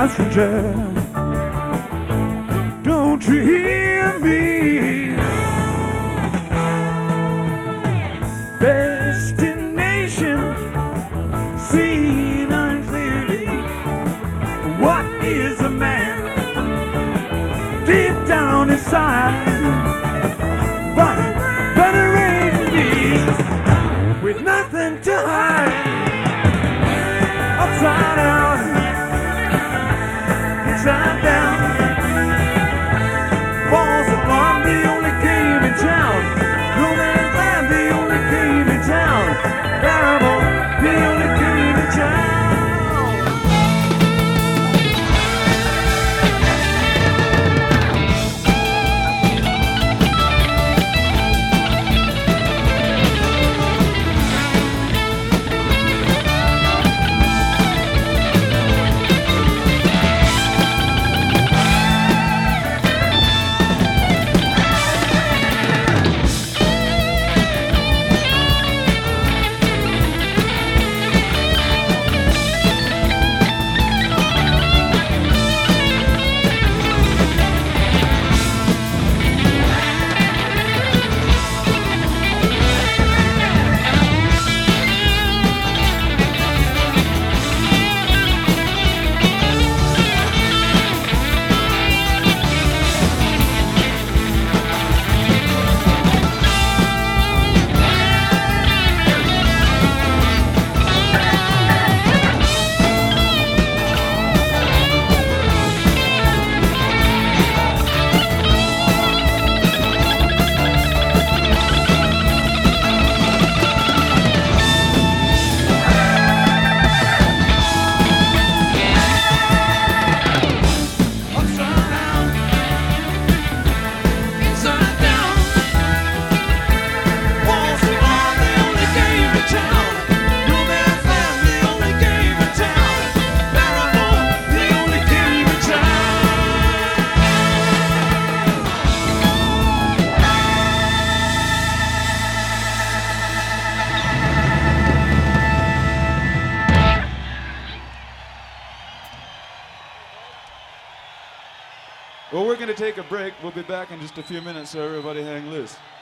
passenger. Don't you hear me? Destination seen unclearly. What is a man deep down inside? But better rain beast with nothing to hide. Upside down, inside down. Balls of one, the only game in town. No man's land, the only game in town. Terrible, the only game in town. Well, we're going to take a break. We'll be back in just a few minutes, so everybody hang loose.